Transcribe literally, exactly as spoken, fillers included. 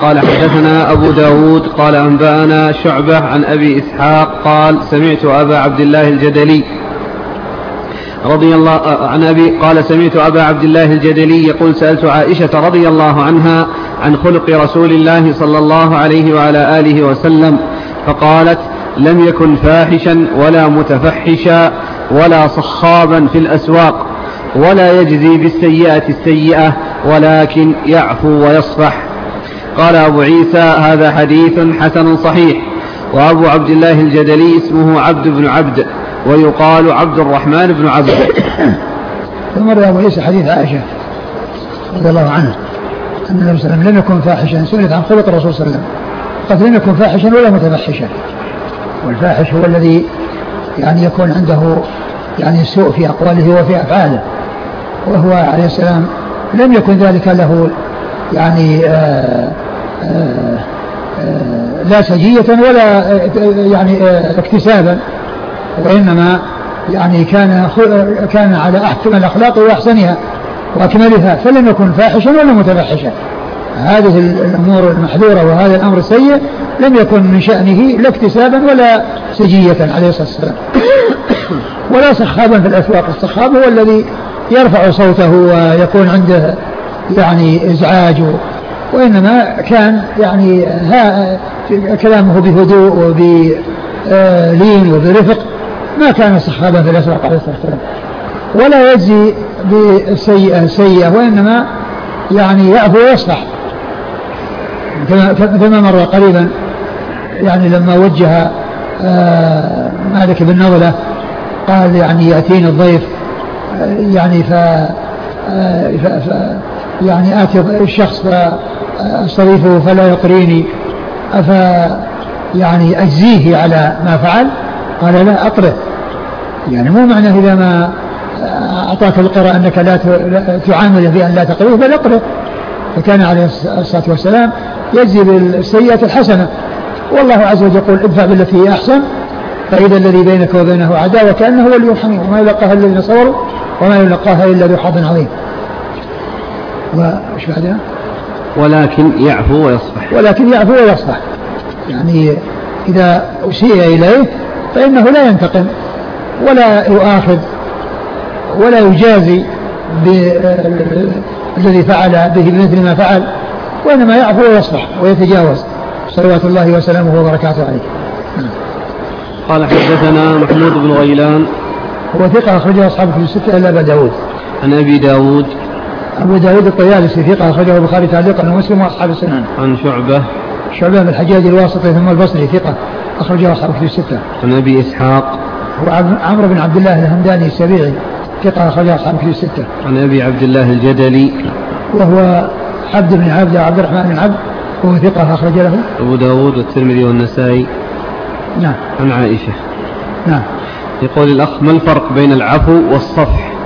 قال حدثنا أبو داود قال أنبأنا شعبة عن أبي إسحاق قال سمعت أبا عبد الله الجدلي رضي الله عن أبي قال سمعت أبا عبد الله الجدلي يقول سألت عائشة رضي الله عنها عن خلق رسول الله صلى الله عليه وعلى آله وسلم فقالت لم يكن فاحشا ولا متفحشا ولا صخابا في الأسواق ولا يجزي بالسيئة السيئة ولكن يعفو ويصفح. قال أبو عيسى هذا حديث حسن صحيح. وأبو عبد الله الجدلي اسمه عبد بن عبد ويقال عبد الرحمن بن عبد. ثم روى أبو عيسى حديث عائشة رضي الله عنها أن النبي صلى الله عليه وسلم لم يكن فاحشا. سئلت عن خلق الرسول صلى الله عليه وسلم قد لم يكن فاحشا ولا متفحشا. والفاحش هو الذي يعني يكون عنده يعني سوء في أقواله وفي أفعاله، وهو عليه السلام لم يكن ذلك له يعني آآ آآ آآ لا سجية ولا يعني اكتسابا، وإنما يعني كان كان على أحكم الأخلاق وأحسنها وأكملها، فلم يكن فاحشا ولا متفحشا. هذه الأمور المحذورة وهذا الأمر السيء لم يكن من شأنه لا اكتسابا ولا سجية عليه الصلاة والسلام. ولا صخابا في الأسواق. الصخاب هو الذي يرفع صوته ويكون عنده يعني إزعاج، وإنما كان يعني ها كلامه بهدوء وبلين وبرفق، ما كان صخابا في الأسواق عليه الصلاة والسلام. ولا يجزي بالسيئة سيئة، وإنما يعني يعفو ويصفح كما مر قريبا يعني لما وجه مالك بن نضلة قال يعني يأتيني الضيف يعني ف, ف... ف... يعني آتي الشخص فاستضيفه فلا يقريني أف يعني أجزيه على ما فعل. قال لا أقره، يعني مو معنى إذا ما أعطاك القراء أنك لا تعامله بأن لا تقريه بل أقره. فكان عليه الصلاة والسلام يجزي بالسيئة الحسنة، والله عز وجل يقول ادفع بالتي هي أحسن فإذا الذي بينك وبينه عداوة كأنه ولي حميم وما يلقاها الذين صبروا وما يلقاها إلا ذو حظ عظيم. وش بعدها؟ ولكن يعفو ويصفح. ولكن يعفو ويصفح، يعني إذا أسيء إليه فإنه لا ينتقم ولا يؤاخذ ولا يجازي بالذي فعل به بمثل ما فعل، وإنما يعفو ويصفح ويتجاوز صلوات الله وسلامه وبركاته عليه. قال حدثنا محمود بن غيلان هو ثقة أخرجه أصحابه في الستة إلا أبا داود. عن أبي داود أبو داود الطيالسي ثقة أخرجه البخاري تعليقا ومسلم وأصحاب السنن. عن شعبة شعبة بن الحجاج الواسطي ثم البصري ثقة أخرجه أصحابه في الستة. عن أبي إسحاق هو عمرو بن عبد الله الهمداني السبيعي ثقة أخرجه أصحابه في الستة. عن أبي عبد الله الجدلي وهو عبد بن عبد عبد الرحمن بن عبد وهو ثقة أخرج له أبو داود والترمذي والنسائي. نعم. عن عائشة. نعم. يقول الأخ ما الفرق بين العفو والصفح؟